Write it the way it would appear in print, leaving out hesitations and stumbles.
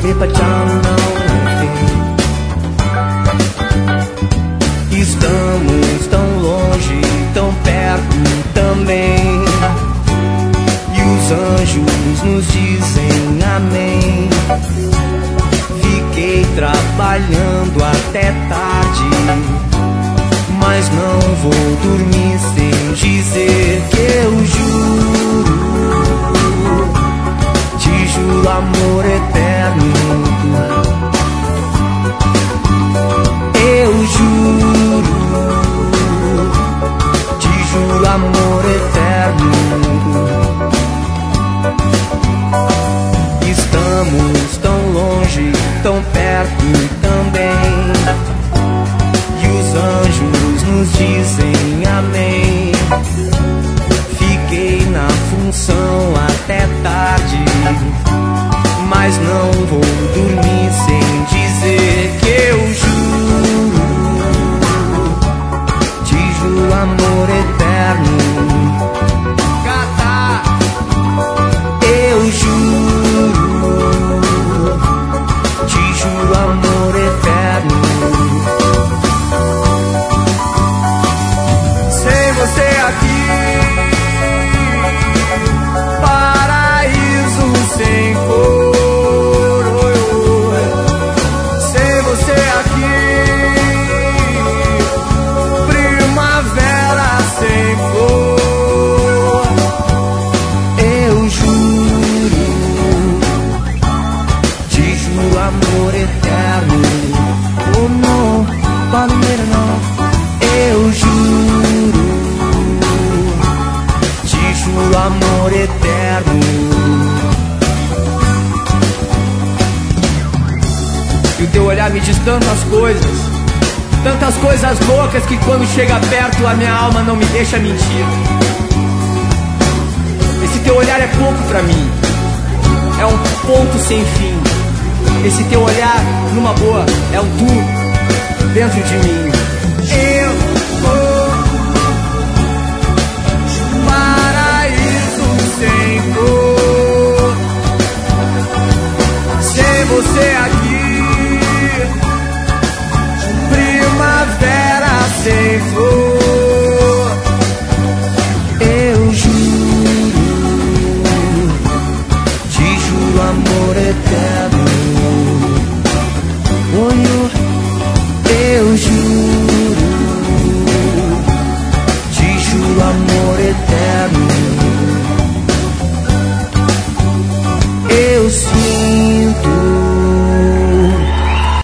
Estamos tão longe, tão perto também. E os anjos nos dizem amém. Fiquei trabalhando até tarde, mas não vou dormir sem dizer que eu juro. Te juro amor eterno. Eu juro, te juro amor eterno. Estamos tão longe, tão perto também. E os anjos nos dizem amém. Fiquei na função até tarde, mas não vou dormir sem dizer que eu juro. Te juro amor eterno. Cata. Eu juro. Te juro amor eterno. Sem você aqui, paraíso sem cor. Sem você aqui, primavera sem flor. Eu juro, te juro amor eterno. Oh não, palmeira não. Eu juro, te juro amor eterno. E o teu olhar me diz tantas coisas loucas, que quando chega perto a minha alma não me deixa mentir. Esse teu olhar é pouco pra mim, é um ponto sem fim. Esse teu olhar, numa boa, é um tu dentro de mim. Eu vou paraíso sem cor. Sem você aqui, primavera sem flor. Eu juro, te juro amor eterno. Eu juro, te juro amor